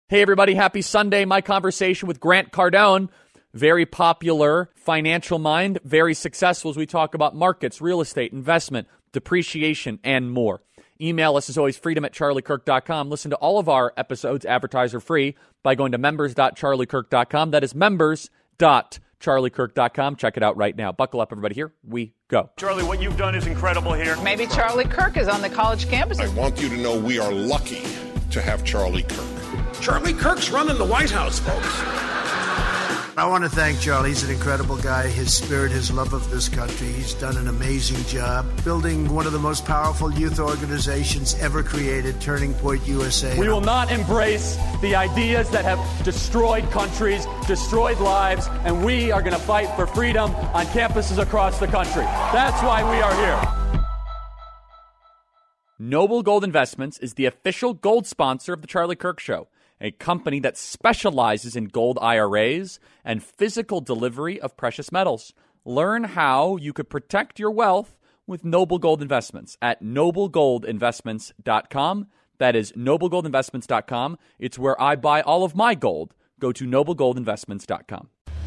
Hey, everybody. Happy Sunday. My conversation with Grant Cardone, very popular financial mind, very successful as we talk about markets, real estate, investment, depreciation, and more. Email us as always, freedom@charliekirk.com. Listen to all of our episodes advertiser free by going to members.charliekirk.com. That is members.charliekirk.com. Check it out right now. Buckle up, everybody. Here we go. Charlie, what you've done is incredible here. Maybe Charlie Kirk is on the college campus. I want you to know we are lucky to have Charlie Kirk. Charlie Kirk's running the White House, folks. I want to thank Charlie. He's an incredible guy. His spirit, his love of this country. He's done an amazing job building one of the most powerful youth organizations ever created, Turning Point USA. We will not embrace the ideas that have destroyed countries, destroyed lives, and we are going to fight for freedom on campuses across the country. That's why we are here. Noble Gold Investments is the official gold sponsor of The Charlie Kirk Show, a company that specializes in gold IRAs and physical delivery of precious metals. Learn how you could protect your wealth with Noble Gold Investments at noblegoldinvestments.com. That is noblegoldinvestments.com. It's where I buy all of my gold. Go to noblegoldinvestments.com.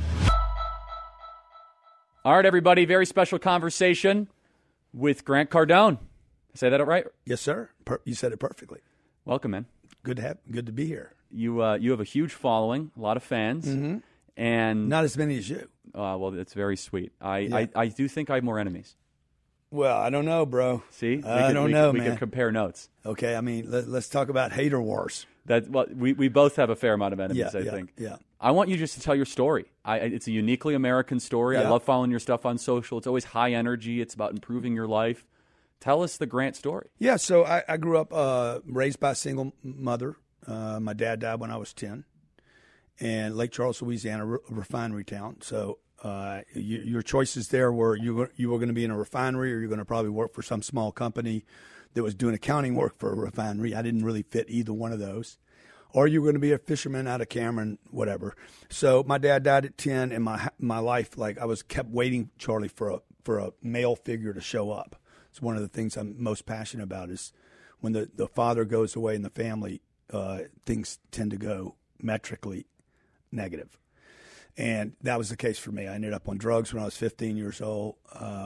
All right, everybody, very special conversation with Grant Cardone. Say that right? Yes, sir. You said it perfectly. Welcome, man. Good to be here. You have a huge following, a lot of fans, and not as many as you. Well, it's very sweet. I do think I have more enemies. Well, I don't know, bro. See, I don't know, man. We could compare notes. Okay, I mean, let's talk about hater wars. We both have a fair amount of enemies. I think. Yeah. I want you just to tell your story. It's a uniquely American story. Yeah. I love following your stuff on social. It's always high energy. It's about improving your life. Tell us the Grant story. Yeah, so I grew up raised by a single mother. My dad died when I was 10, and Lake Charles, Louisiana, a refinery town. So your choices there were you were going to be in a refinery, or you're going to probably work for some small company that was doing accounting work for a refinery. I didn't really fit either one of those. Or you were going to be a fisherman out of Cameron, whatever. So my dad died at 10, and my life, like I was kept waiting, Charlie, for a male figure to show up. It's one of the things I'm most passionate about is when the father goes away in the family, things tend to go metrically negative. And that was the case for me. I ended up on drugs when I was 15 years old,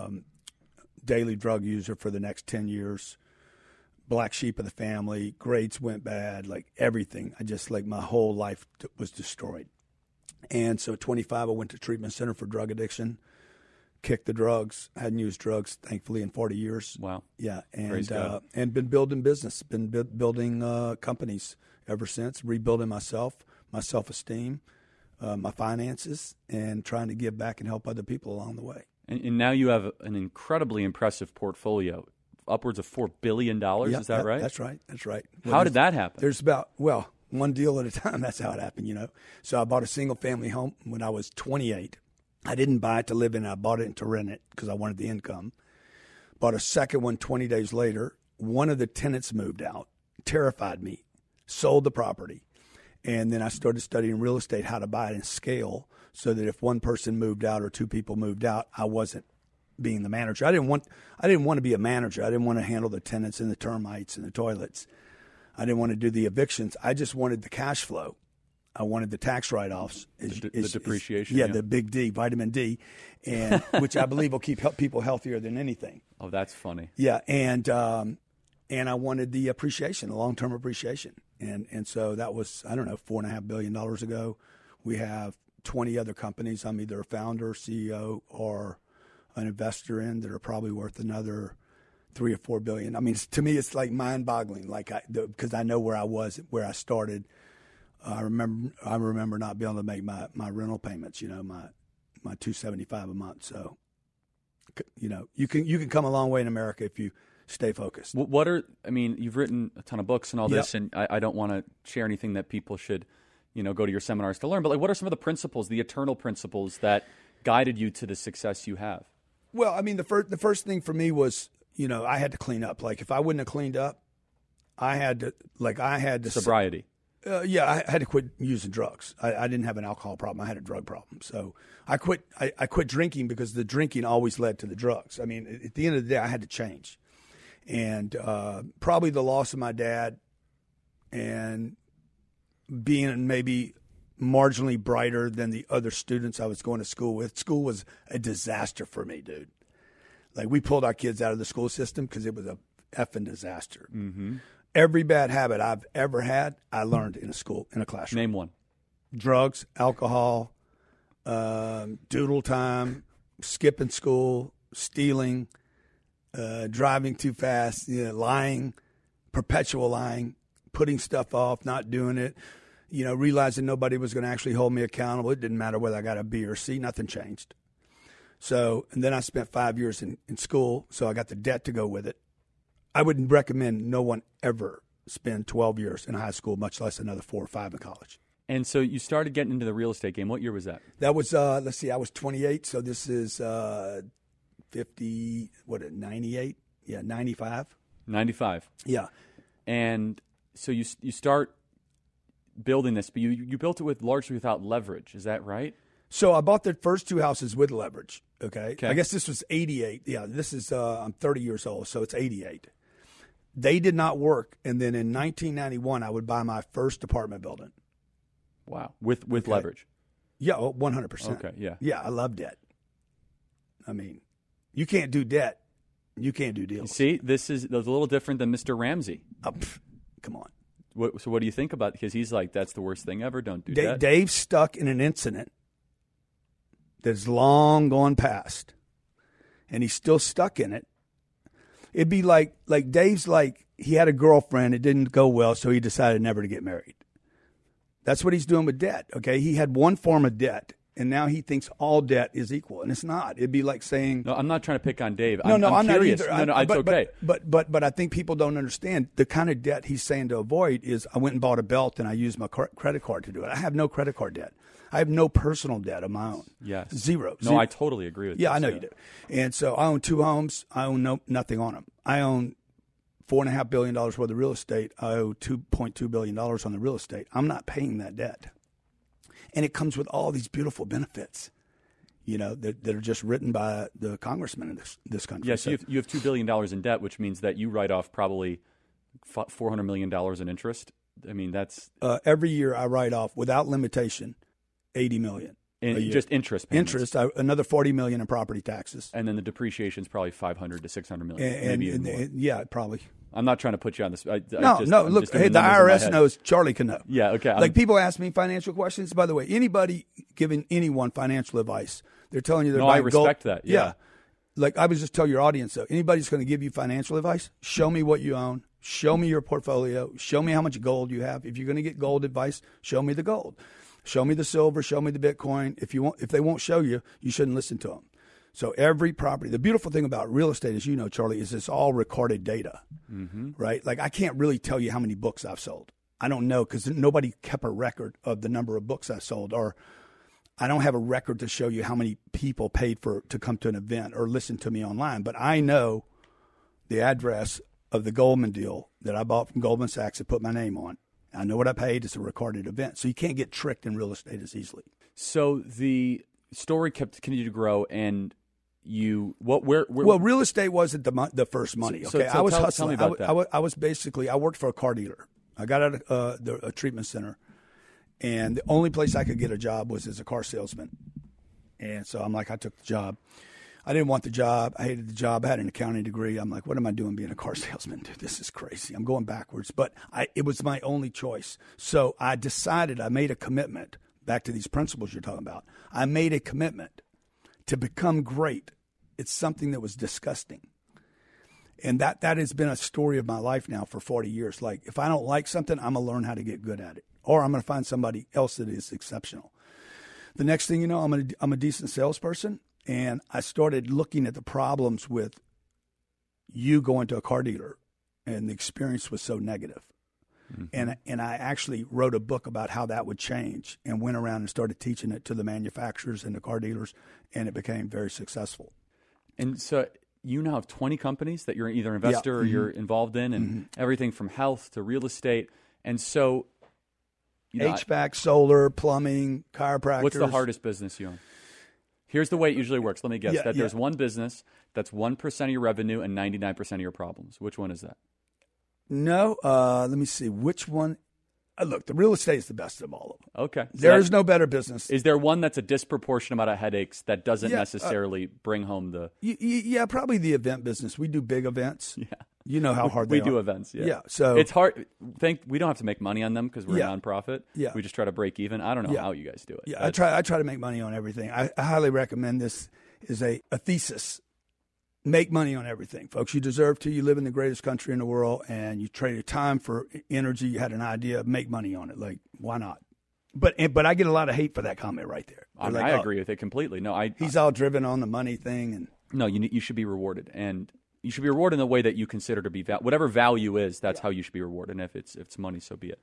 daily drug user for the next 10 years, black sheep of the family, grades went bad, like everything. My whole life was destroyed. And so at 25, I went to treatment center for drug addiction. Kicked the drugs. Hadn't used drugs, thankfully, in 40 years. Wow. Yeah, and been building business, been building companies ever since, rebuilding my self-esteem, my finances, and trying to give back and help other people along the way. And now you have an incredibly impressive portfolio, upwards of $4 billion. Yeah, is that right? That's right. That's right. How did that happen? There's one deal at a time. That's how it happened, So I bought a single-family home when I was 28. I didn't buy it to live in it. I bought it to rent it because I wanted the income. Bought a second one 20 days later. One of the tenants moved out, terrified me, sold the property. And then I started studying real estate, how to buy it in scale so that if one person moved out or two people moved out, I wasn't being the manager. I didn't want to be a manager. I didn't want to handle the tenants and the termites and the toilets. I didn't want to do the evictions. I just wanted the cash flow. I wanted the tax write-offs. The depreciation. Yeah, the big D, vitamin D, and which I believe will keep people healthier than anything. Oh, that's funny. Yeah, and I wanted the appreciation, the long-term appreciation. And so that was, $4.5 billion ago. We have 20 other companies I'm either a founder, CEO, or an investor in that are probably worth another $3 or $4 billion. I mean, to me, it's like mind-boggling, because I know where I started. I remember not being able to make my rental payments, my $275 a month. So, you can come a long way in America if you stay focused. You've written a ton of books and all this, and I don't want to share anything that people should, go to your seminars to learn. But what are some of the principles, the eternal principles that guided you to the success you have? Well, I mean, the first thing for me was, I had to clean up. Like if I wouldn't have cleaned up, I had to sobriety. I had to quit using drugs. I didn't have an alcohol problem. I had a drug problem. So I quit drinking because the drinking always led to the drugs. I mean, at the end of the day, I had to change. And probably the loss of my dad and being maybe marginally brighter than the other students I was going to school with. School was a disaster for me, dude. Like, we pulled our kids out of the school system because it was a effing disaster. Mm-hmm. Every bad habit I've ever had, I learned in a classroom. Name one. Drugs, alcohol, doodle time, skipping school, stealing, driving too fast, lying, perpetual lying, putting stuff off, not doing it, realizing nobody was going to actually hold me accountable. It didn't matter whether I got a B or C. Nothing changed. So, and then I spent 5 years in school, so I got the debt to go with it. I wouldn't recommend no one ever spend 12 years in high school, much less another 4 or 5 in college. And so you started getting into the real estate game. What year was that? That was, I was 28, so this is 98? Yeah, 95. 95. Yeah. And so you start building this, but you built it largely without leverage. Is that right? So I bought the first 2 houses with leverage, okay? I guess this was 88. Yeah, this is, I'm 30 years old, so it's 88. They did not work, and then in 1991, I would buy my first apartment building. Wow. With leverage? Yeah, 100%. Okay, yeah. Yeah, I love debt. I mean, you can't do debt. You can't do deals. You see, that's a little different than Mr. Ramsey. Come on. So what do you think about it? Because he's like, that's the worst thing ever. Don't do that. Dave's stuck in an incident that's long gone past, and he's still stuck in it. It'd be like Dave's like, he had a girlfriend. It didn't go well, so he decided never to get married. That's what he's doing with debt, okay? He had one form of debt, and now he thinks all debt is equal, and it's not. It'd be like saying... No, I'm not trying to pick on Dave. I'm curious. Not either. No, it's okay. But I think people don't understand the kind of debt he's saying to avoid is I went and bought a belt, and I used my credit card to do it. I have no credit card debt. I have no personal debt of my own. Yes. Zero. No, I totally agree with you. Yeah, I know you do. And so I own 2 homes. I own nothing on them. I own $4.5 billion worth of real estate. I owe $2.2 billion on the real estate. I'm not paying that debt. And it comes with all these beautiful benefits, that are just written by the congressmen in this country. Yes, you have $2 billion in debt, which means that you write off probably $400 million in interest. I mean, that's... every year I write off, without limitation, $80 million. In just interest payments. Another $40 million in property taxes. And then the depreciation is probably $500 to $600 million. Yeah, probably. I'm not trying to put you on this. Look, hey, the IRS knows. Charlie can know. Yeah, okay. Like, people ask me financial questions. By the way, anybody giving anyone financial advice, they're telling you they're buying gold. I respect that. Yeah. Like, I was just tell your audience, though, anybody's going to give you financial advice, show me what you own. Show me your portfolio. Show me how much gold you have. If you're going to get gold advice, show me the gold. Show me the silver. Show me the Bitcoin. If they won't show you, you shouldn't listen to them. So every property, the beautiful thing about real estate, as you know, Charlie, is it's all recorded data, right? Like, I can't really tell you how many books I've sold. I don't know, because nobody kept a record of the number of books I sold, or I don't have a record to show you how many people paid to come to an event or listen to me online. But I know the address of the Goldman deal that I bought from Goldman Sachs and put my name on. I know what I paid. It's a recorded event. So you can't get tricked in real estate as easily. So the story continued to grow, and well, real estate wasn't the first money. Okay, so I was hustling. Tell me about that. I was basically, I worked for a car dealer. I got out of a treatment center, and the only place I could get a job was as a car salesman. And so I took the job. I didn't want the job. I hated the job. I had an accounting degree. I'm like, what am I doing being a car salesman? Dude, this is crazy. I'm going backwards. But it was my only choice. So I decided, I made a commitment, back to these principles you're talking about. I made a commitment to become great. It's something that was disgusting. And that has been a story of my life now for 40 years. Like, if I don't like something, I'm going to learn how to get good at it. Or I'm going to find somebody else that is exceptional. The next thing you know, I'm a decent salesperson. And I started looking at the problems with you going to a car dealer, and the experience was so negative. Mm-hmm. And I actually wrote a book about how that would change, and went around and started teaching it to the manufacturers and the car dealers, and it became very successful. And so you now have 20 companies that you're either an investor or you're involved in, and everything from health to real estate. And so, HVAC, solar, plumbing, chiropractors. What's the hardest business you own? Here's the way it usually works. Let me guess. There's one business that's 1% of your revenue and 99% of your problems. Which one is that? No. Let me see. Which one? Look, the real estate is the best of all of them. Okay. So there is no better business. Is there one that's a disproportionate amount of headaches that doesn't necessarily bring home the... Yeah, probably the event business. We do big events. Yeah. You know how hard we they do are. events. Yeah. Yeah. So it's hard. We don't have to make money on them because we're a nonprofit. Yeah. We just try to break even. I don't know how you guys do it. Yeah. I try to make money on everything. I highly recommend this is a thesis. Make money on everything, folks. You deserve to. You live in the greatest country in the world, and you traded time for energy. You had an idea. Make money on it. Like, why not? But I get a lot of hate for that comment right there. I agree with it completely. No, he's all driven on the money thing, and no, you should be rewarded, and you should be rewarded in the way that you consider to be whatever value is. That's how you should be rewarded. And if it's money, so be it.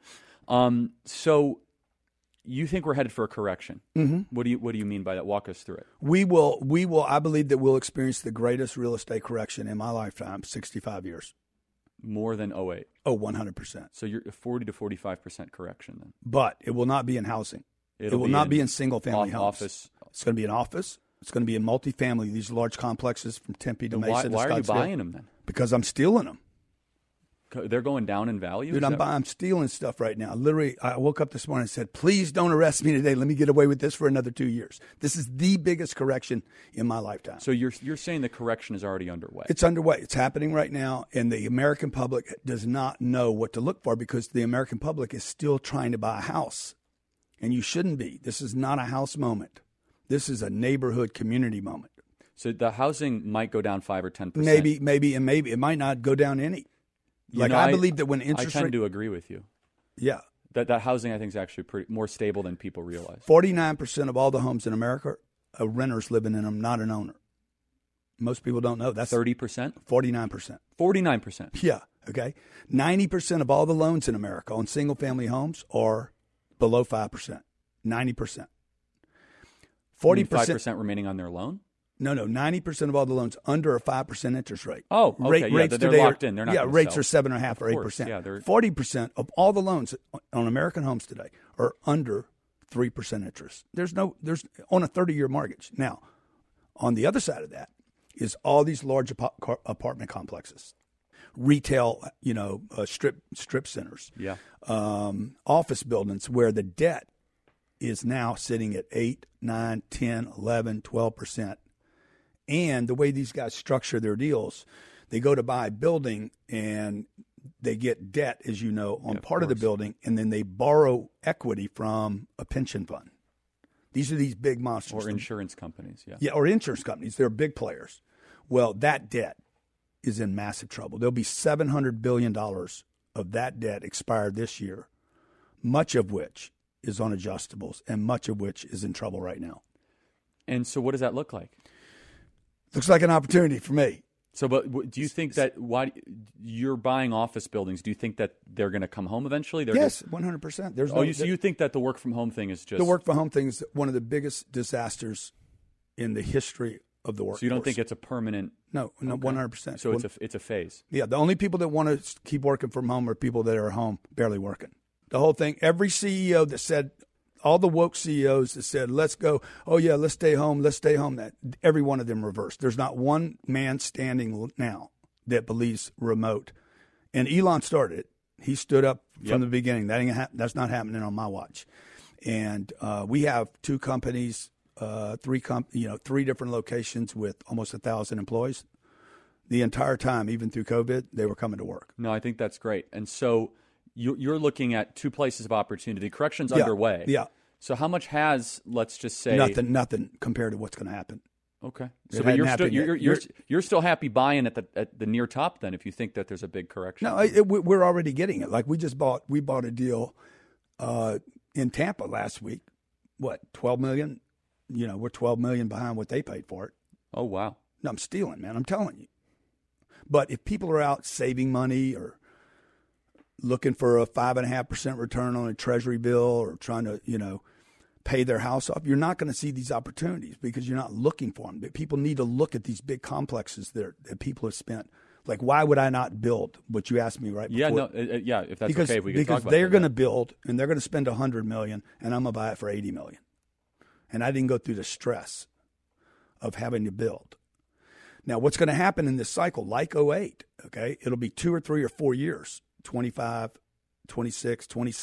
So. You think we're headed for a correction? Mm-hmm. What do you mean by that? Walk us through it. We will. I believe that we'll experience the greatest real estate correction in my lifetime, 65 years. More than 08? Oh, 100%. So you're 40 to 45% correction then. But it will not be in housing. It will not be in single-family homes. Office. It's going to be an office. It's going to be in multifamily, these large complexes from Tempe to Mesa to Scottsdale. Why are you buying them then? Because I'm stealing them. They're going down in value? Dude, I'm stealing stuff right now. Literally, I woke up this morning and said, please don't arrest me today. Let me get away with this for another 2 years. This is the biggest correction in my lifetime. So you're saying the correction is already underway? It's underway. It's happening right now, and the American public does not know what to look for because the American public is still trying to buy a house. And you shouldn't be. This is not a house moment. This is a neighborhood community moment. So the housing might go down 5 or 10%. Maybe. It might not go down any. I believe that when interest I tend to agree with you. Yeah. That housing, I think, is actually more stable than people realize. 49% of all the homes in America are renters living in them, not an owner. Most people don't know. That's 30%? 49%. 49%? Yeah. Okay. 90% of all the loans in America on single-family homes are below 5%. 90%. 40%. 5% remaining on their loan? No, 90% of all the loans under a 5% interest rate. Oh, okay. Rates they're locked in. They're not rates sell. are 7.5% or 8%. Yeah, 40% of all the loans on American homes today are under 3% interest. There's on a 30-year mortgage. Now, on the other side of that is all these large apartment complexes, retail, strip centers, office buildings where the debt is now sitting at 8, 9, 10, 11, 12%. And the way these guys structure their deals, they go to buy a building and they get debt, as you know, on part of the building, and then they borrow equity from a pension fund. These are these big monsters. Or insurance companies, Yeah, or insurance companies. They're big players. Well, that debt is in massive trouble. There'll be $700 billion of that debt expired this year, much of which is on adjustables and much of which is in trouble right now. And so what does that look like? Looks like an opportunity for me. So, but do you think that you're buying office buildings? Do you think that they're going to come home eventually? Yes, 100%. So you think that the work from home thing is just the work from home thing is one of the biggest disasters in the history of the workforce. So you don't think it's a permanent? No, 100%. So it's a phase. Yeah, the only people that want to keep working from home are people that are at home barely working. The whole thing. Every CEO that said. All the woke CEOs that said, let's go, let's stay home, that every one of them reversed. There's not one man standing now that believes remote. And Elon started it. He stood up from the beginning. That's not happening on my watch. And we have 2 companies, 3 different locations with almost 1,000 employees. The entire time, even through COVID, they were coming to work. No, I think that's great. And so you're looking at 2 places of opportunity. The correction's underway. Yeah. So how much has, let's just say... Nothing compared to what's going to happen. Okay. So but you're still happy buying at the near top then if you think that there's a big correction? No, we're already getting it. Like we bought a deal in Tampa last week. What, $12 million? We're $12 million behind what they paid for it. Oh, wow. No, I'm stealing, man. I'm telling you. But if people are out saving money or looking for a 5.5% return on a treasury bill or trying to, pay their house off, you're not going to see these opportunities because you're not looking for them. But people need to look at these big complexes that people have spent. Like, why would I not build? What you asked me right before. If that's okay, we can talk about that. Because they're going to build and they're going to spend $100 million, and I'm going to buy it for $80 million. And I didn't go through the stress of having to build. Now, what's going to happen in this cycle, like 08, okay, it'll be 2 or 3 or 4 years, 25, 26, 27,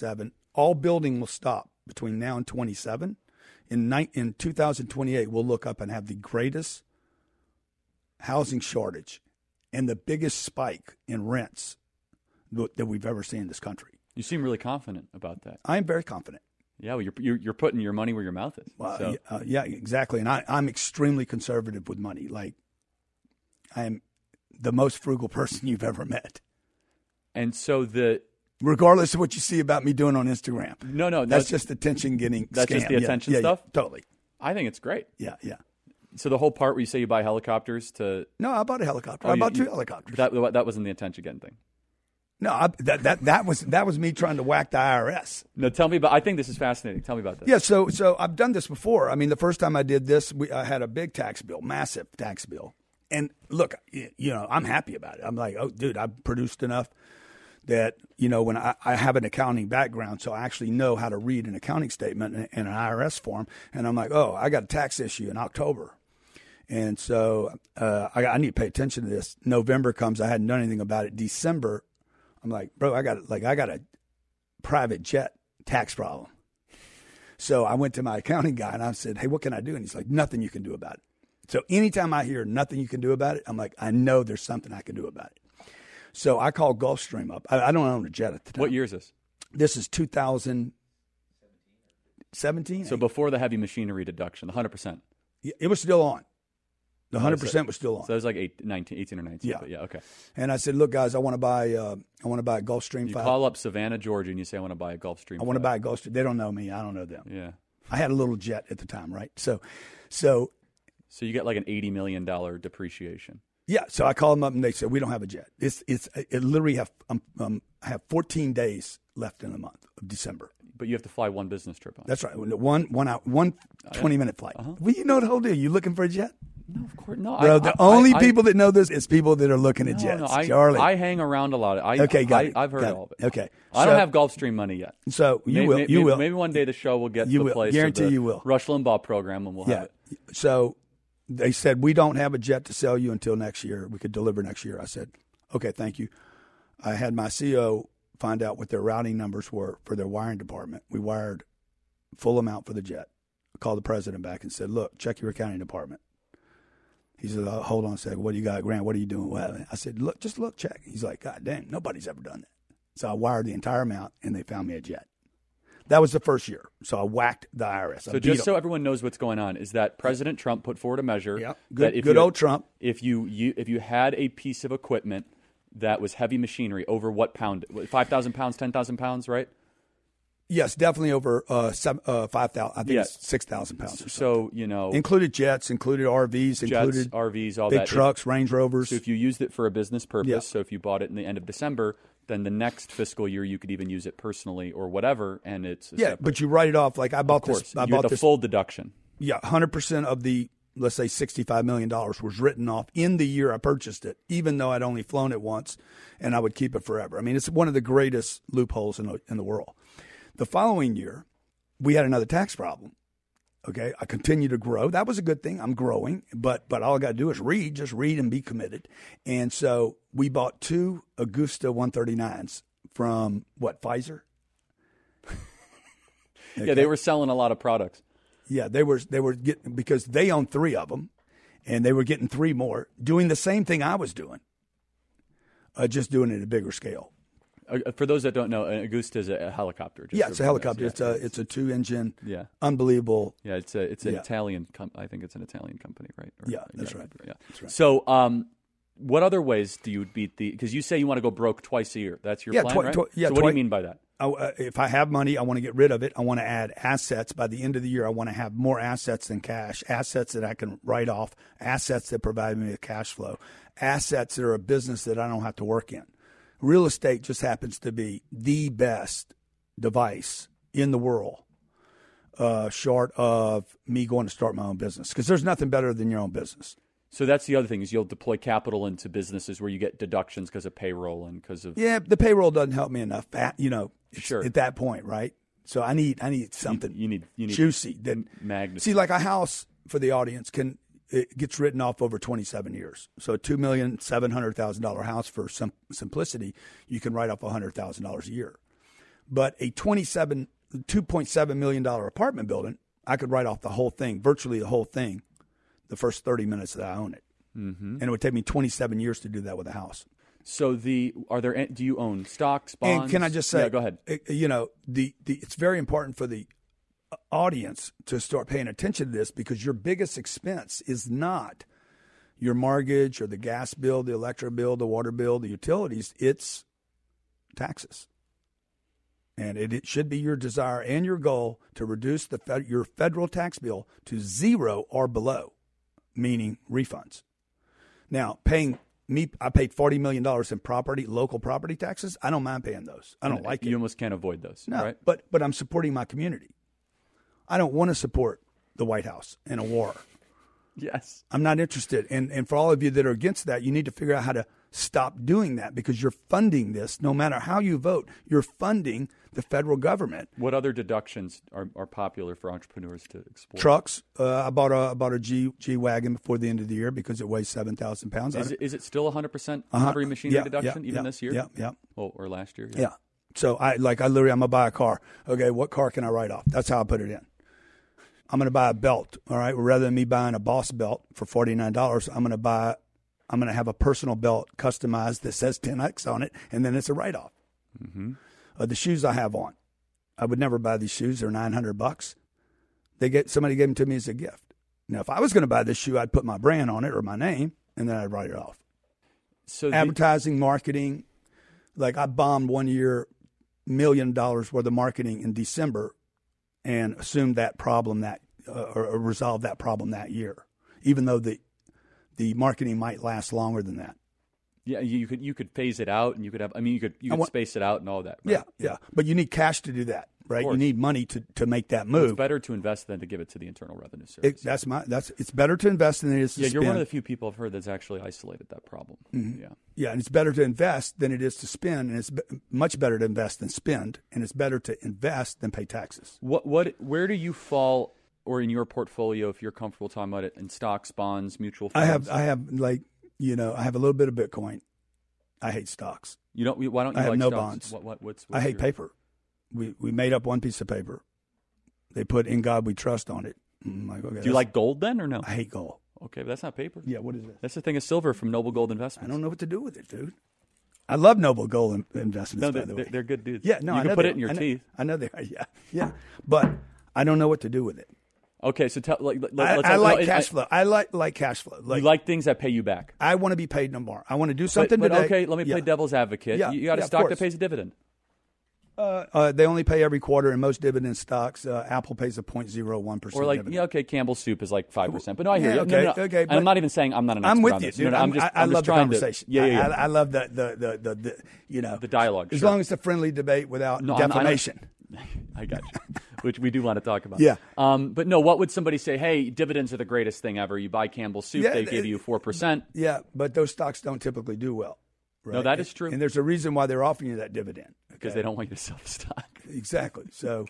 all building will stop between now and 27. In 2028, we'll look up and have the greatest housing shortage and the biggest spike in rents that we've ever seen in this country. You seem really confident about that. I am very confident. Yeah, well, you're putting your money where your mouth is. Well, so. yeah, exactly. And I'm extremely conservative with money. Like, I am the most frugal person you've ever met. And so regardless of what you see about me doing on Instagram. No, that's just attention getting. That's scam. just the attention stuff. Yeah, totally. I think it's great. Yeah. So the whole part where you say you buy helicopters to no, I bought a helicopter. I bought 2 helicopters. That wasn't the attention getting thing. No, that was me trying to whack the IRS. No, tell me about. I think this is fascinating. Tell me about this. Yeah, so I've done this before. I mean, the first time I did this, I had a big tax bill, massive tax bill, and look, I'm happy about it. I'm like, oh, dude, I've produced enough that when I have an accounting background, so I actually know how to read an accounting statement and an IRS form, and I'm like, oh, I got a tax issue in October. And so I need to pay attention to this. November comes, I hadn't done anything about it. December, I'm like, bro, I got a private jet tax problem. So I went to my accounting guy and I said, hey, what can I do? And he's like, nothing you can do about it. So anytime I hear nothing you can do about it, I'm like, I know there's something I can do about it. So I called Gulfstream up. I don't own a jet at the time. What year is this? This is 2017. So before the heavy machinery deduction, 100%. It was still on. The 100% was still on. So it was like 18 or 19. Yeah. But yeah, okay. And I said, look, guys, I want to buy a Gulfstream 5. You call up Savannah, Georgia, and you say, I want to buy a Gulfstream 5. I want to buy a Gulfstream. They don't know me. I don't know them. Yeah. I had a little jet at the time, right? So you get like an $80 million depreciation. Yeah. So I called them up and they said, we don't have a jet. It literally have 14 days left in the month of December. But you have to fly one business trip on. That's right. One 20-minute flight. Uh-huh. Well, you know the whole deal. You looking for a jet? No, of course not. Bro, the only people that know this is people that are looking at jets. Charlie. I hang around a lot. Okay, got it. I've heard all of it. Okay. I don't have Gulfstream money yet. So you will. Maybe one day the show will get to the place Guarantee of the you will. Rush Limbaugh program and we'll have it. So they said, we don't have a jet to sell you until next year. We could deliver next year. I said, okay, thank you. I had my CO find out what their routing numbers were for their wiring department. We wired full amount for the jet. I called the president back and said, look, check your accounting department. He said, hold on a second. What do you got, Grant? What are you doing? Well, I said, look, check. He's like, God damn, nobody's ever done that. So I wired the entire amount, and they found me a jet. That was the first year. So I whacked the IRS. So just so everyone knows what's going on, is that President Trump put forward a measure. Yeah, good old Trump. If you had a piece of equipment that was heavy machinery over what pound? 5,000 pounds, 10,000 pounds, right? Yes, definitely over 5,000. I think it's 6,000 pounds or so. So, included jets, included RVs, included RVs, all big that. Trucks, Range Rovers. So if you used it for a business purpose, so if you bought it in the end of December, then the next fiscal year you could even use it personally or whatever, and it's but you write it off like I bought this. I bought the full deduction. Yeah, 100% of the, let's say, $65 million was written off in the year I purchased it, even though I'd only flown it once, and I would keep it forever. I mean, it's one of the greatest loopholes in the world. The following year, we had another tax problem. Okay, I continue to grow. That was a good thing. I'm growing, but all I got to do is just read and be committed. And so we bought 2 Augusta 139s from Pfizer. Okay. Yeah, they were selling a lot of products. Yeah, they were getting, because they owned 3 of them, and they were getting 3 more, doing the same thing I was doing, just doing it at a bigger scale. For those that don't know, Augusta is a helicopter. It's a helicopter. It's a 2-engine. Yeah, unbelievable. Yeah, it's an Italian. I think it's an Italian company, right? That's right. Yeah, that's right. So, what other ways do you beat the? Because you say you want to go broke twice a year. That's your plan, right? So what do you mean by that? If I have money, I want to get rid of it. I want to add assets. By the end of the year, I want to have more assets than cash. Assets that I can write off. Assets that provide me with cash flow. Assets that are a business that I don't have to work in. Real estate just happens to be the best device in the world, short of me going to start my own business, because there's nothing better than your own business. So that's the other thing, is you'll deploy capital into businesses where you get deductions because of payroll and because of... Yeah, the payroll doesn't help me enough, sure. At that point, right? So I need something you need juicy. Magnitude. See, like a house, for the audience, it gets written off over 27 years. So a $2,700,000 house, for some simplicity, you can write off $100,000 a year. But a $2.7 million apartment building, I could write off the whole thing, virtually the whole thing, the first 30 minutes that I own it. Mm-hmm. And it would take me 27 years to do that with a house. So do you own stocks, bonds? And can I just say, yeah, go ahead. It's very important for the audience to start paying attention to this, because your biggest expense is not your mortgage or the gas bill, the electric bill, the water bill, the utilities. It's taxes. And it should be your desire and your goal to reduce your federal tax bill to zero or below, meaning refunds. Now, I paid $40 million in local property taxes. I don't mind paying those. I don't like it. You almost can't avoid those, no, right? But I'm supporting my community. I don't want to support the White House in a war. Yes. I'm not interested. And for all of you that are against that, you need to figure out how to stop doing that, because you're funding this. No matter how you vote, you're funding the federal government. What other deductions are popular for entrepreneurs to explore? Trucks. I bought a G-Wagon before the end of the year because it weighs 7,000 pounds. Is it still 100% heavy machinery deduction even this year? Yeah. Oh, or last year? Yeah. So I'm going to buy a car. Okay, what car can I write off? That's how I put it in. I'm going to buy a belt. All right. Rather than me buying a Boss belt for $49, I'm going to have a personal belt customized that says 10X on it, and then it's a write-off. Mm-hmm. The shoes I have on, I would never buy these shoes. They're $900. Somebody gave them to me as a gift. Now, if I was going to buy this shoe, I'd put my brand on it or my name, and then I'd write it off. So advertising, marketing, like I bombed one year $1 million worth of marketing in December, and assumed that problem or resolved that problem that year, even though the marketing might last longer than that. Yeah, you could phase it out, and you could space it out and all that. Right? Yeah. But you need cash to do that, right? You need money to make that move. Well, it's better to invest than to give it to the Internal Revenue Service. It's better to invest than it is to spend. Yeah, you're one of the few people I've heard that's actually isolated that problem. Mm-hmm. Yeah, and it's better to invest than it is to spend, and it's much better to invest than spend, and it's better to invest than pay taxes. Where do you fall, or in your portfolio, if you're comfortable talking about it, in stocks, bonds, mutual funds? I have I have a little bit of Bitcoin. I hate stocks. You don't? Why don't you? I have like no stocks? bonds. What's I hate paper. We made up one piece of paper. They put "In God We Trust" on it. I'm like, okay. Do you like gold then, or no? I hate gold. Okay, but that's not paper. Yeah, what is it? That's the thing of silver from Noble Gold Investments. I don't know what to do with it, dude. I love Noble Gold Investments. No, by the way, they're good dudes. Yeah, no, you can put it in your teeth. I know they are. Yeah, but I don't know what to do with it. Okay, so I like cash flow. I like cash flow. You like things that pay you back. I want to be paid no more. I want to do something but today. Okay, let me play devil's advocate. You got a stock that pays a dividend. They only pay every quarter, and most dividend stocks, Apple pays a 0.01% or dividend. Campbell's Soup is like 5%. But no, I hear you. Okay, No. okay. And I'm not even saying I'm not an expert I'm with on you, this. dude. No, I love the conversation. I love the the dialogue. As long as it's a friendly debate without defamation. I got you. Which we do want to talk about. Yeah. But no, what would somebody say? Hey, dividends are the greatest thing ever. You buy Campbell's Soup, they give you 4%. Yeah, but those stocks don't typically do well. Right? No, that is true. And there's a reason why they're offering you that dividend. Because they don't want you to sell the stock. Exactly. So,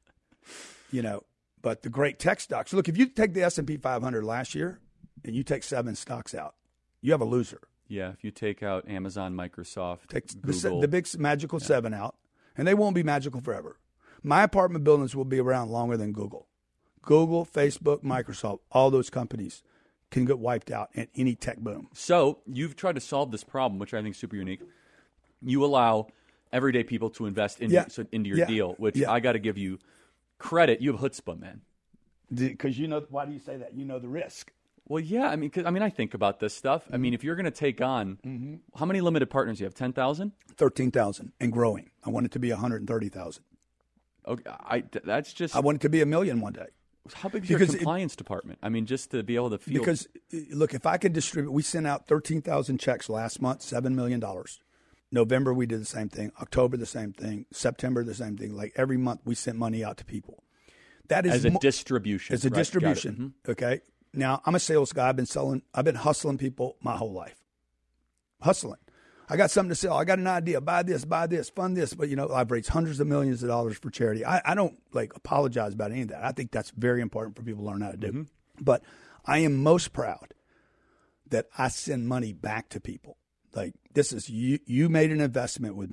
but the great tech stocks. Look, if you take the S&P 500 last year and you take 7 stocks out, you have a loser. Yeah, if you take out Amazon, Microsoft, take Google. the big magical 7 out, and they won't be magical forever. My apartment buildings will be around longer than Google. Google, Facebook, Microsoft, all those companies can get wiped out in any tech boom. So you've tried to solve this problem, which I think is super unique. You allow everyday people to invest into your deal, which I got to give you credit. You have chutzpah, man. Because why do you say that? You know the risk. Well, yeah. I think about this stuff. Mm-hmm. I mean, if you're going to take on, how many limited partners do you have? 10,000? 13,000 and growing. I want it to be 130,000. Okay, I want it to be 1 million one day. How big is your compliance department? I mean, just to be able to feel. Because, look, if I could distribute, we sent out 13,000 checks last month, $7 million. November, we did the same thing. October, the same thing. September, the same thing. Like every month, we sent money out to people. That is as a distribution. As a distribution. Mm-hmm. Okay. Now, I'm a sales guy. I've been hustling people my whole life. Hustling. I got something to sell. I got an idea. Buy this, fund this. But, I've raised hundreds of millions of dollars for charity. I don't apologize about any of that. I think that's very important for people to learn how to do. Mm-hmm. But I am most proud that I send money back to people. Like, this is you made an investment with me.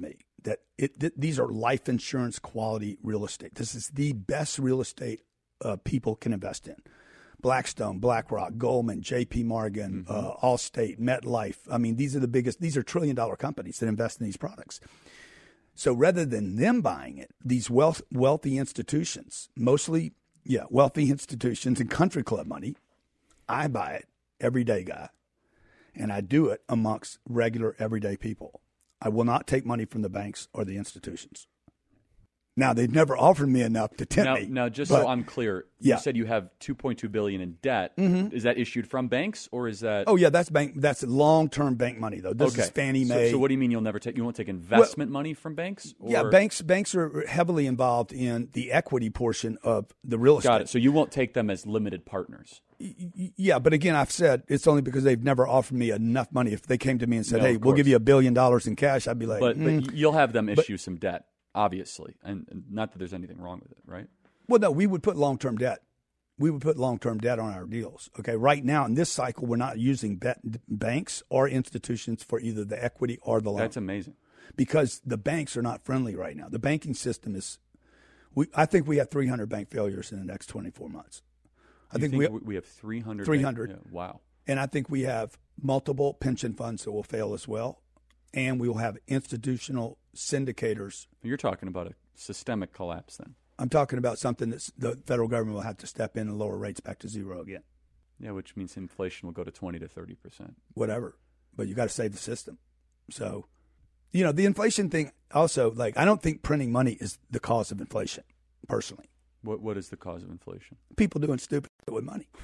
that these are life insurance quality real estate. This is the best real estate people can invest in. Blackstone, BlackRock, Goldman, J.P. Morgan, Allstate, MetLife. I mean, these are the biggest. These are trillion-dollar companies that invest in these products. So rather than them buying it, these wealthy institutions, mostly, wealthy institutions and country club money, I buy it, everyday guy, and I do it amongst regular, everyday people. I will not take money from the banks or the institutions. Now, they've never offered me enough to tempt me. Now, just so I'm clear, you said you have $2.2 billion in debt. Mm-hmm. Is that issued from banks, or is that? Oh, yeah, that's long-term bank money, though. This is Fannie Mae. So what do you mean you won't take investment money from banks? Or? Yeah, banks are heavily involved in the equity portion of the real estate. Got it. So you won't take them as limited partners. Yeah, but again, I've said it's only because they've never offered me enough money. If they came to me and said, "Hey, we'll give you $1 billion in cash," I'd be like, But you'll have them issue some debt. Obviously, and not that there's anything wrong with it, right? Well, no, we would put long-term debt. We would put long-term debt on our deals. Okay, right now in this cycle, we're not using banks or institutions for either the equity or the loan. That's amazing. Because the banks are not friendly right now. The banking system is. I think we have 300 bank failures in the next 24 months. I think we have 300. 300. Yeah, wow. And I think we have multiple pension funds that will fail as well. And we will have institutional syndicators. You're talking about a systemic collapse then. I'm talking about something that the federal government will have to step in and lower rates back to zero again. Yeah, which means inflation will go to 20 to 30%. Whatever. But you got to save the system. So, the inflation thing also, I don't think printing money is the cause of inflation, personally. What is the cause of inflation? People doing stupid shit with money.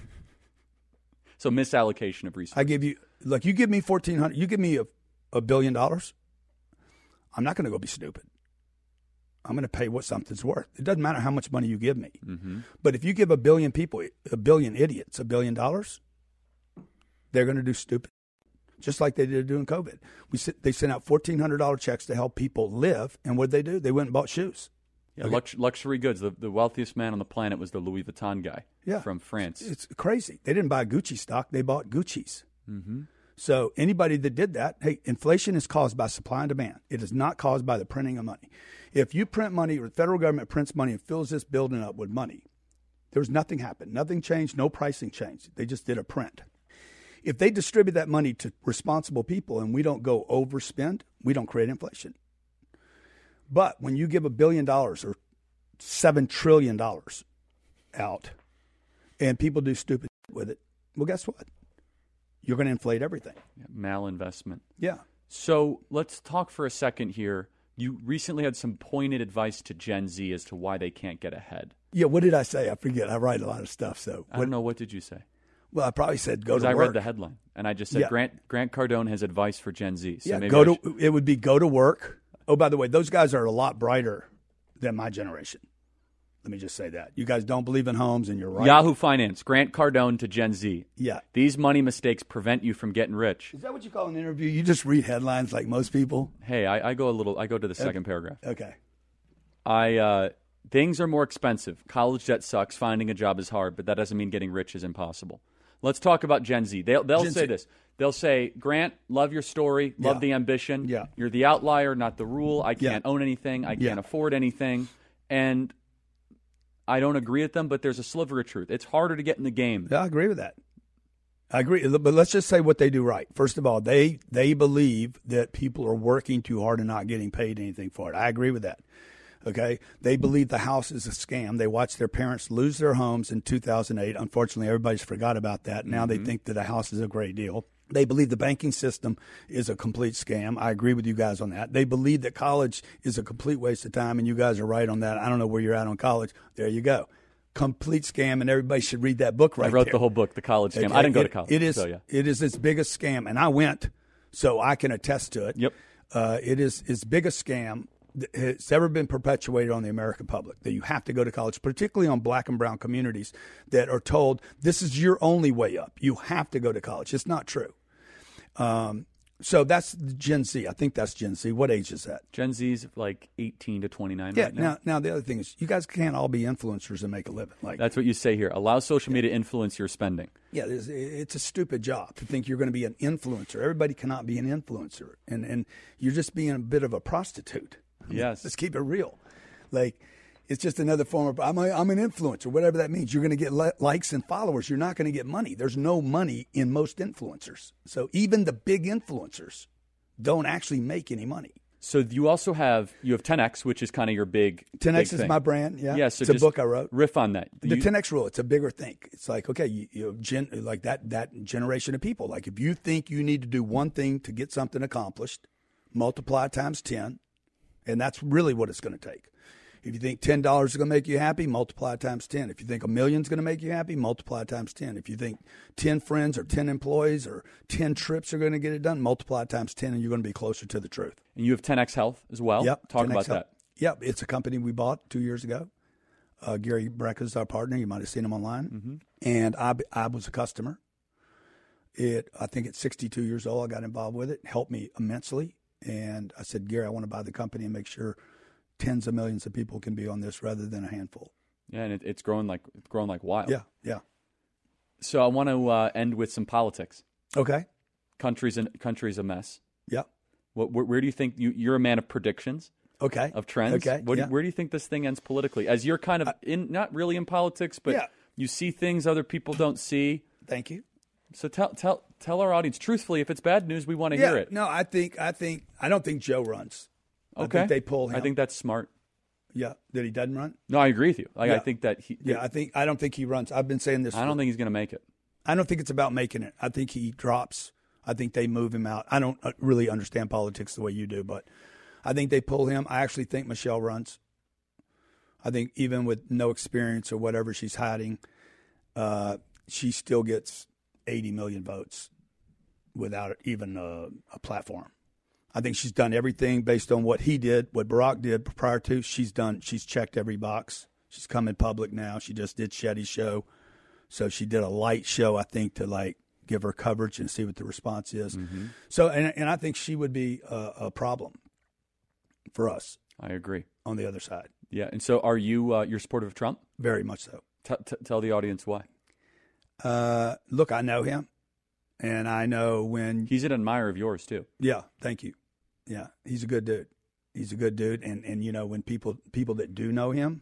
So misallocation of resources. I give you, you give me $1,400, you give me $1 billion, I'm not going to go be stupid. I'm going to pay what something's worth. It doesn't matter how much money you give me. Mm-hmm. But if you give 1 billion people, 1 billion idiots, $1 billion, they're going to do stupid, just like they did during COVID. They sent out $1,400 checks to help people live, and what did they do? They went and bought shoes. Yeah, luxury goods. The wealthiest man on the planet was the Louis Vuitton guy from France. It's crazy. They didn't buy Gucci stock. They bought Gucci's. Mm-hmm. So anybody that did that, hey, inflation is caused by supply and demand. It is not caused by the printing of money. If you print money, or the federal government prints money and fills this building up with money, there's nothing happened. Nothing changed. No pricing changed. They just did a print. If they distribute that money to responsible people and we don't go overspend, we don't create inflation. But when you give $1 billion or $7 trillion out and people do stupid with it, well, guess what? You're going to inflate everything. Yeah, malinvestment. Yeah. So let's talk for a second here. You recently had some pointed advice to Gen Z as to why they can't get ahead. Yeah, what did I say? I forget. I write a lot of stuff. So I don't know. What did you say? Well, I probably said go to work. Because I read the headline, and I just said Grant Cardone has advice for Gen Z. So maybe it would be go to work. Oh, by the way, those guys are a lot brighter than my generation. Let me just say that. You guys don't believe in homes, and you're right. Yahoo Finance, Grant Cardone to Gen Z. Yeah. These money mistakes prevent you from getting rich. Is that what you call an interview? You just read headlines like most people? Hey, I go to the second paragraph. Okay. Things are more expensive. College debt sucks. Finding a job is hard, but that doesn't mean getting rich is impossible. Let's talk about Gen Z. They'll say this. They'll say, Grant, love your story, love the ambition. Yeah. You're the outlier, not the rule. I can't own anything. I can't afford anything. And I don't agree with them, but there's a sliver of truth. It's harder to get in the game. Yeah, I agree with that. I agree. But let's just say what they do right. First of all, they believe that people are working too hard and not getting paid anything for it. I agree with that. Okay? They believe the house is a scam. They watched their parents lose their homes in 2008. Unfortunately, everybody's forgot about that. Now they think that a house is a great deal. They believe the banking system is a complete scam. I agree with you guys on that. They believe that college is a complete waste of time, and you guys are right on that. I don't know where you're at on college. There you go. Complete scam, and everybody should read that book right there. I wrote the whole book, The College Scam. I didn't go to college. It is its biggest scam, and I went, so I can attest to it. Yep. It is its biggest scam. It's ever been perpetuated on the American public, that you have to go to college, particularly on black and brown communities that are told this is your only way up. You have to go to college. It's not true. So that's Gen Z. I think that's Gen Z. What age is that? Gen Z's like 18 to 29 yeah, right now. Now the other thing is you guys can't all be influencers and make a living. That's what you say here. Allow social media to influence your spending. Yeah, it's a stupid job to think you're going to be an influencer. Everybody cannot be an influencer. And you're just being a bit of a prostitute. Yes. Let's keep it real. Like, it's just another form of, I'm an influencer, whatever that means. You're going to get likes and followers. You're not going to get money. There's no money in most influencers. So even the big influencers don't actually make any money. So you also have 10X, which is kind of your big 10X big is thing. my brand. Yeah, Yeah. So it's a just book I wrote. Riff on that. The 10X rule. It's a bigger thing. It's like, okay, like that generation of people. Like, if you think you need to do one thing to get something accomplished, multiply it times 10, and that's really what it's going to take. If you think $10 is going to make you happy, multiply it times 10. If you think $1 million is going to make you happy, multiply it times 10. If you think 10 friends or 10 employees or 10 trips are going to get it done, multiply it times 10, and you're going to be closer to the truth. And you have 10X Health as well. Yep. Talk about that. Yep. It's a company we bought 2 years ago. Gary Brecka is our partner. You might have seen him online. Mm-hmm. And I was a customer. I think at 62 years old, I got involved with it. It helped me immensely. And I said, Gary, I want to buy the company and make sure tens of millions of people can be on this rather than a handful. Yeah, and it's growing like wild. Yeah. So I want to end with some politics. Okay. Country's a mess. Yeah. Where do you think you're a man of predictions? Okay. Of trends. Okay. Where do you think this thing ends politically? As you're kind of not really in politics, but you see things other people don't see. Thank you. So tell our audience truthfully, if it's bad news, we want to hear it. No, I don't think Joe runs. Okay. I think they pull him. I think that's smart. Yeah, that he doesn't run. No, I agree with you. I think that he. Yeah, I don't think he runs. I've been saying this. I don't think he's going to make it. I don't think it's about making it. I think he drops. I think they move him out. I don't really understand politics the way you do, but I think they pull him. I actually think Michelle runs. I think even with no experience or whatever she's hiding, she still gets 80 million votes without even a platform. I think she's done everything based on what he did, what Barack did prior to. She's checked every box. She's come in public now. She just did Shetty's show. So she did a light show, I think, to give her coverage and see what the response is. Mm-hmm. So, and I think she would be a problem for us. I agree. On the other side. Yeah. And so are you, you're supportive of Trump? Very much so. Tell the audience why. Look, I know him. And I know when... He's an admirer of yours, too. Yeah, thank you. Yeah, he's a good dude. He's a good dude. And you know, when people that do know him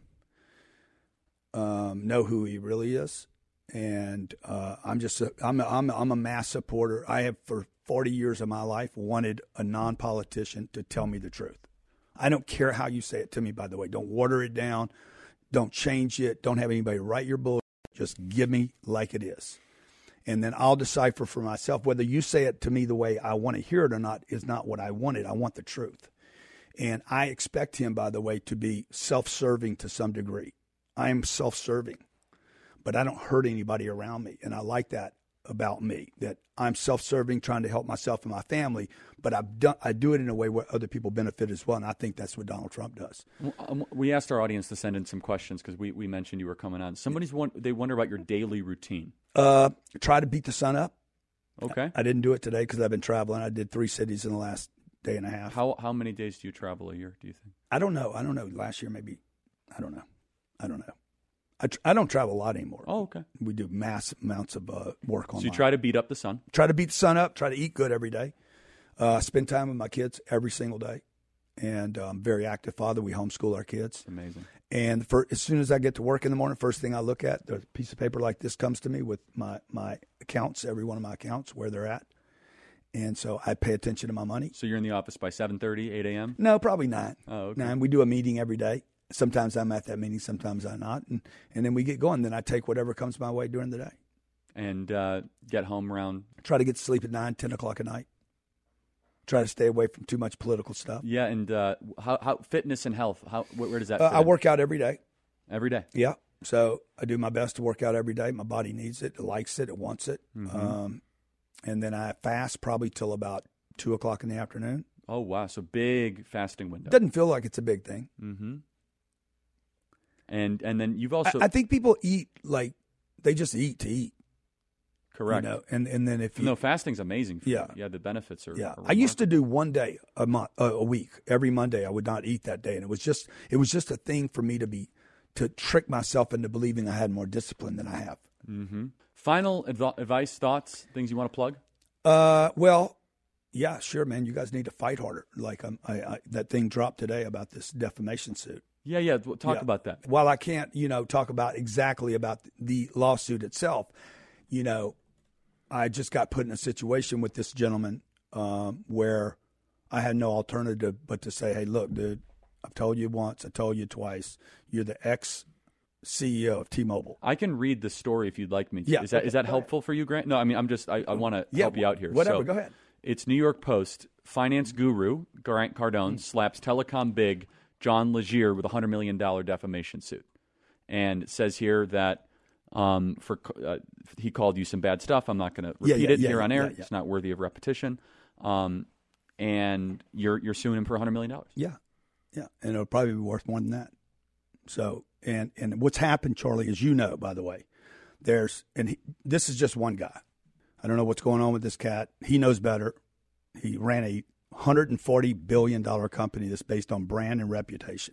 know who he really is. And I'm a mass supporter. I have, for 40 years of my life, wanted a non-politician to tell me the truth. I don't care how you say it to me, by the way. Don't water it down. Don't change it. Don't have anybody write your bullshit. Just give me like it is. And then I'll decipher for myself whether you say it to me the way I want to hear it or not is not what I wanted. I want the truth. And I expect him, by the way, to be self-serving to some degree. I am self-serving, but I don't hurt anybody around me. And I like that about me, that I'm self-serving, trying to help myself and my family, but I do it in a way where other people benefit as well. And I think that's what Donald Trump does. We asked our audience to send in some questions because we mentioned you were coming on. They wonder about your daily routine. Try to beat the sun up. Okay. I didn't do it today because I've been traveling. I did 3 cities in the last day and a half. How many days do you travel a year, do you think? I don't know. Last year, maybe. I don't know. I don't travel a lot anymore. Oh, okay. We do mass amounts of work online. So you try to beat up the sun? Try to beat the sun up. Try to eat good every day. Spend time with my kids every single day. And I'm a very active father. We homeschool our kids. Amazing. And as soon as I get to work in the morning, first thing I look at, the piece of paper like this comes to me with my accounts, every one of my accounts, where they're at. And so I pay attention to my money. So you're in the office by 7:30, 8 a.m.? No, probably 9. Oh, okay. 9. We do a meeting every day. Sometimes I'm at that meeting, sometimes I'm not. And then we get going. Then I take whatever comes my way during the day. And get home around? Try to get to sleep at 9, 10 o'clock at night. Try to stay away from too much political stuff. Yeah, and how fitness and health, where does that fit I in? work out every day. Every day? Yeah. So I do my best to work out every day. My body needs it. It likes it. It wants it. Mm-hmm. And then I fast probably till about 2 o'clock in the afternoon. Oh, wow. So big fasting window. Doesn't feel like it's a big thing. Mm-hmm. And then you've also... I think people eat like they just eat to eat. Correct. You know? And then if you... No, fasting's amazing for you. Yeah, the benefits are... Yeah. I used to do one day a week. Every Monday I would not eat that day. And it was just a thing for me to trick myself into believing I had more discipline than I have. Mm-hmm. Final advice, thoughts, things you want to plug? Well, Yeah, sure, man. You guys need to fight harder. Like that thing dropped today about this defamation suit. Yeah. Talk about that. While I can't, talk about exactly about the lawsuit itself, I just got put in a situation with this gentleman where I had no alternative but to say, hey, look, dude, I've told you once, I told you twice, you're the ex-CEO of T-Mobile. I can read the story if you'd like me to. Yeah, is that helpful for you, Grant? No, I mean, I want to help you out here. Whatever, so, go ahead. It's New York Post. Finance guru Grant Cardone slaps telecom big John Legere with a $100 million defamation suit. And it says here that he called you some bad stuff. I'm not going to repeat it here on air. It's not worthy of repetition. And you're suing him for $100 million. Yeah. And it'll probably be worth more than that. So, and what's happened, Charlie, as you know, by the way, this is just one guy. I don't know what's going on with this cat. He knows better. He ran a $140 billion company that's based on brand and reputation.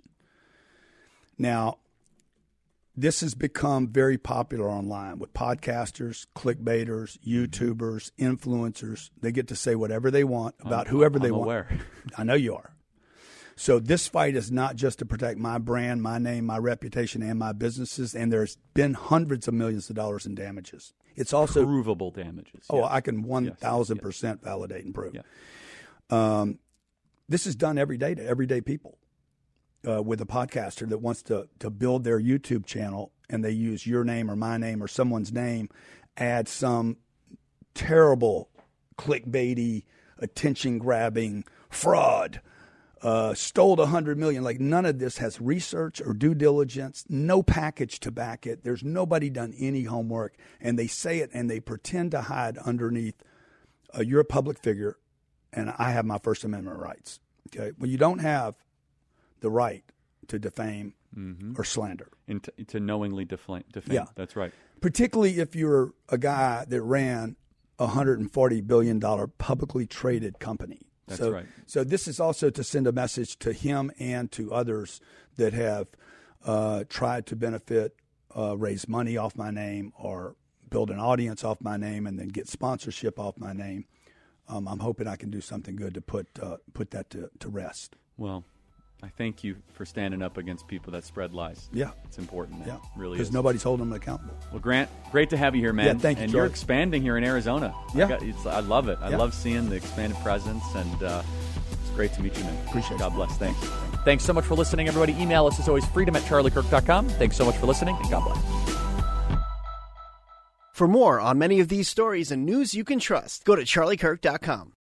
Now, this has become very popular online with podcasters, clickbaiters, YouTubers, influencers. They get to say whatever they want about whoever they want. Aware. I know you are. So this fight is not just to protect my brand, my name, my reputation, and my businesses, and there's been hundreds of millions of dollars in damages. It's also provable damages. Oh, yes. I can 1,000% validate and prove. Yeah. This is done every day to everyday people with a podcaster that wants to build their YouTube channel, and they use your name or my name or someone's name, add some terrible clickbaity, attention-grabbing fraud. Stole $100 million. Like, none of this has research or due diligence, no package to back it. There's nobody done any homework, and they say it and they pretend to hide underneath you're a public figure and I have my First Amendment rights. Okay, well, you don't have the right to defame or slander. And to knowingly defame. Yeah. That's right. Particularly if you're a guy that ran a $140 billion publicly traded company. That's right. So this is also to send a message to him and to others that have tried to benefit, raise money off my name, or build an audience off my name, and then get sponsorship off my name. I'm hoping I can do something good to put that to rest. Well, I thank you for standing up against people that spread lies. Yeah. It's important. Man. Yeah. Really is. Because nobody's holding them accountable. Well, Grant, great to have you here, man. Yeah, thank you, And Charlie. you're expanding here in Arizona. Yeah. I love it. I Yeah. love seeing the expanded presence, and it's great to meet you, man. Appreciate it. God bless. Thanks. Thanks so much for listening, everybody. Email us as always, freedom@charliekirk.com. Thanks so much for listening, and God bless. For more on many of these stories and news you can trust, go to charliekirk.com.